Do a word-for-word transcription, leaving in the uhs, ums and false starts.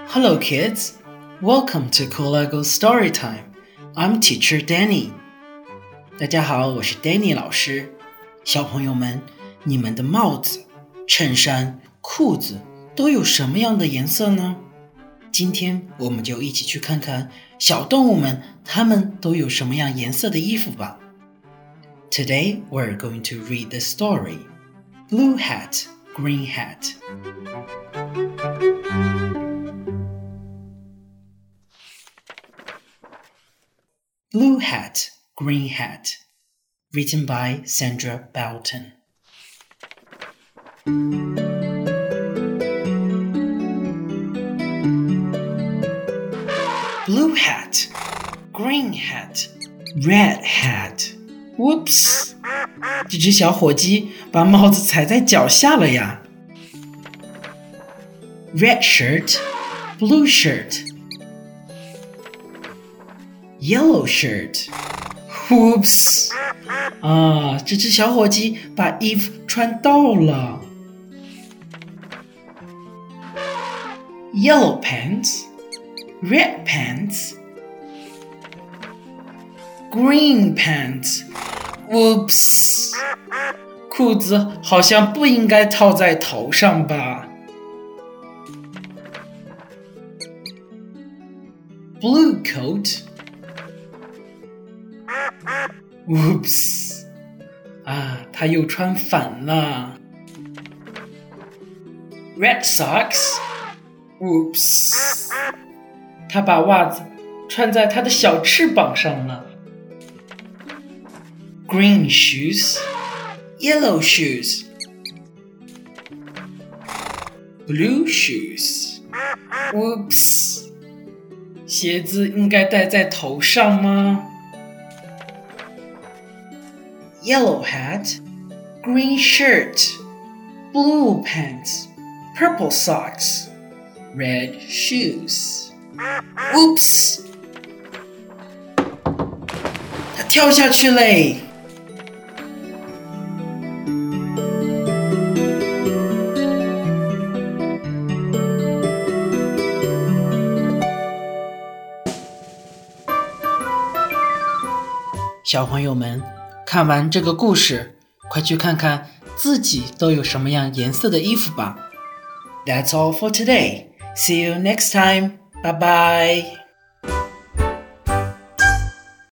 Hello kids, welcome to Kulago Storytime. I'm Teacher Danny. 大家好，我是 Danny 老师。小朋友们，你们的帽子、衬衫、裤子都有什么样的颜色呢？今天我们就一起去看看小动物们，它们都有什么样颜色的衣服吧。Today we're going to read the story, Blue Hat, Green Hat. Blue Hat, Green Hat, written by Sandra Belton. Blue hat, green hat, red hat. Whoops! 这只小火鸡把帽子踩在脚下了呀。Red shirt, blue shirt, yellow shirt. Whoops! 啊，这只小火鸡把衣服穿倒了。Yellow pants, red pants, green pants. Whoops! 裤子好像不应该套在头上吧。Blue coat. Whoops! 啊，他又穿反了。Red socks. Whoops! 他把袜子穿在他的小翅膀上了。Green shoes, yellow shoes, blue shoes. Whoops! 鞋子应该戴在头上吗？ Yellow hat, green shirt, blue pants, purple socks, red shoes. Oops! 他跳下去嘞。小朋友们，看完这个故事，快去看看自己都有什么样颜色的衣服吧。That's all for today. See you next time. Bye bye.